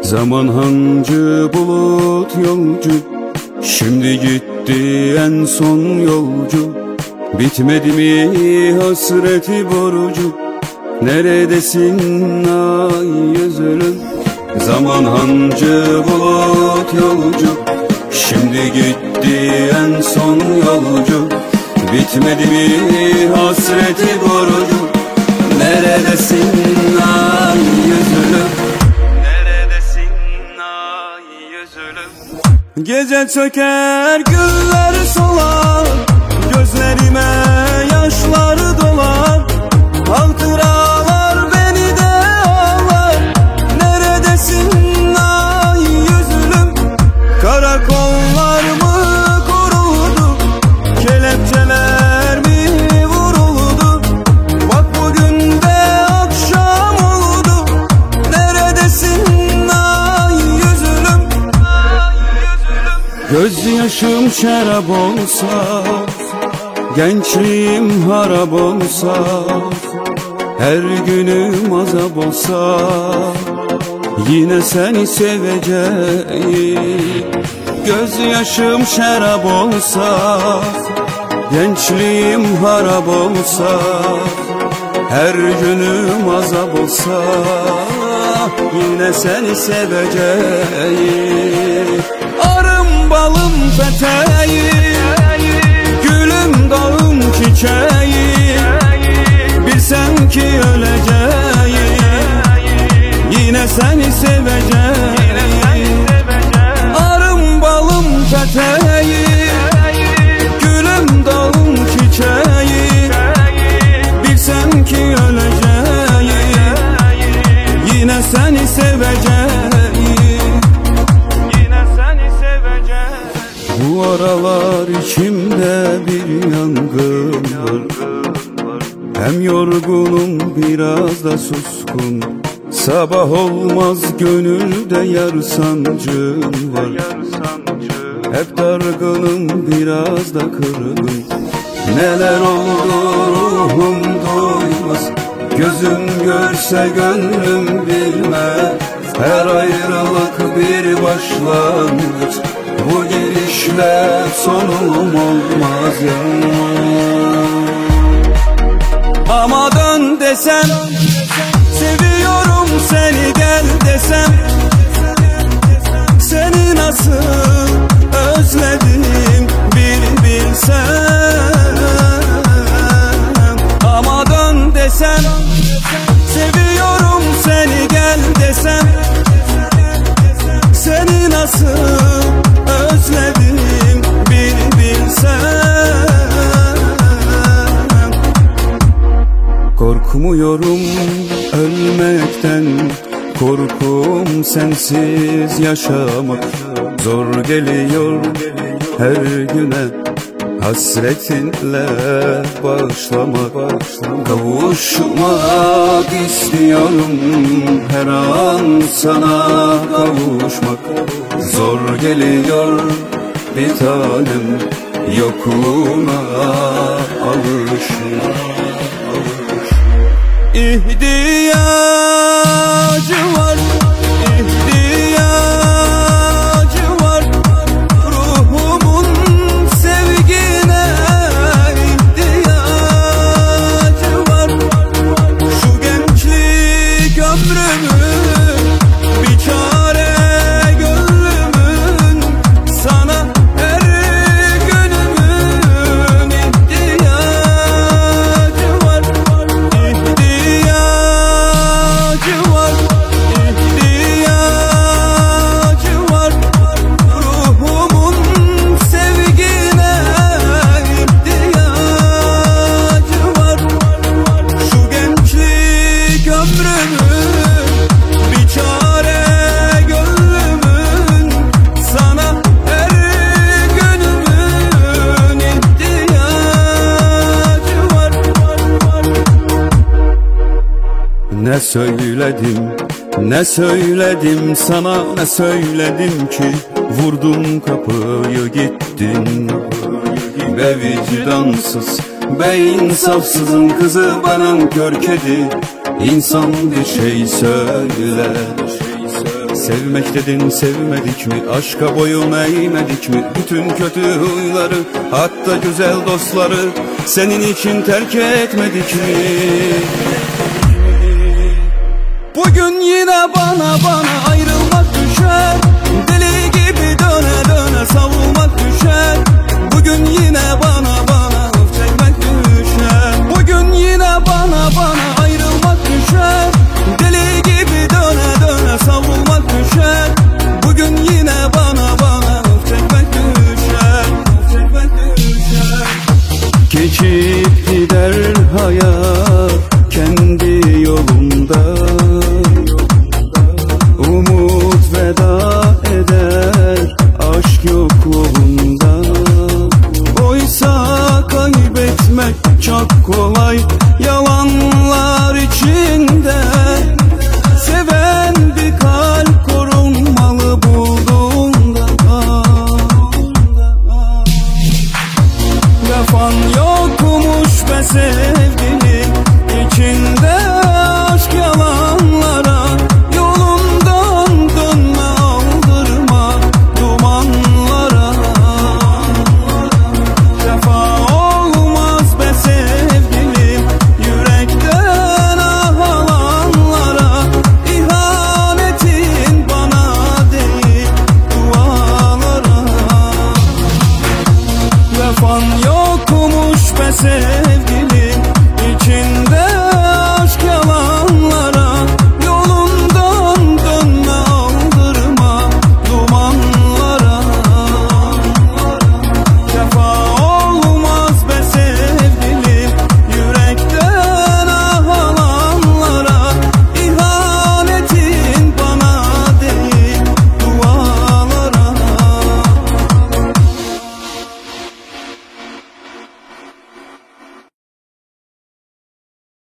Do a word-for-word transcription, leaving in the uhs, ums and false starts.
Zaman hancı bulut yolcu, şimdi gitti en son yolcu. Bitmedi mi hasreti borcu, neredesin ay yüzülüm? Zaman hancı bulut yolcu, şimdi gitti en son yolcu. Bitmedi mi hasreti borcu, neredesin ay yüzülüm? Neredesin ay yüzülüm? Gece çöker güller solar, gözlerime yaşlar dolar. Hatıralar beni de ağlar, neredesin ay yüzülüm? Karakollar mı kuruldu, kelepçeler mi vuruldu? Bak bugün de akşam oldu, neredesin ay yüzülüm? Gözyaşım şarap olsa, gençliğim harap olsa, her günüm azap olsa, yine seni seveceğim. Gözyaşım şarap olsa, gençliğim harap olsa, her günüm azap olsa, yine seni seveceğim. Arım balım peteğim, gülüm dağım çiçeği, bilsem ki öleceğim, yine seni seveceğim. Arım balım peteği, gülüm dağım çiçeği, bilsem ki öleceğim, yine seni seveceğim. Bu aralar içimde bir yangın var, hem yorgunum biraz da suskun. Sabah olmaz gönülde yar sancım var, hep dargınım biraz da kırgın. Neler oldu ruhum duymaz, gözüm görse gönlüm bilmez. Her ayrılık bir başlangıç, bu girişle sonum olmaz ya. Ama dön desem, seviyorum seni gel desem, seni nasıl özledim bir bilsem. Ama dön desem, seviyorum seni gel desem, seni nasıl özledim bir bilsem. Korkmuyorum ölmekten, korkum sensiz yaşamak. Zor geliyor her güne, hasretinle başlamak. Kavuşmak istiyorum her an sana kavuşmak. Zor geliyor bir tanem, yokluğuna alışmak. İhtiyacı var, ihtiyacı var, ruhumun sevgine ihtiyacı var. Şu gençlik ömrümün bir çare gönlümün, sana her günümün ihtiyacı var. İhtiyacı var, ihtiyacı var, ruhumun sevgine ihtiyacı var. Şu gençlik ömrümün bir çare gönlümün, sana her günümün ihtiyacı var. Ne söyledim, ne söyledim sana, ne söyledim ki vurdum kapıyı gittin. Be vicdansız, be insafsızın kızı, bana kör kedi. İnsan bir şey söyler, Sevmek dedin sevmedik mi? Aşka boyun eğmedik mi? Bütün kötü huyları, hatta güzel dostları senin için terk etmedik mi? Bugün yine bana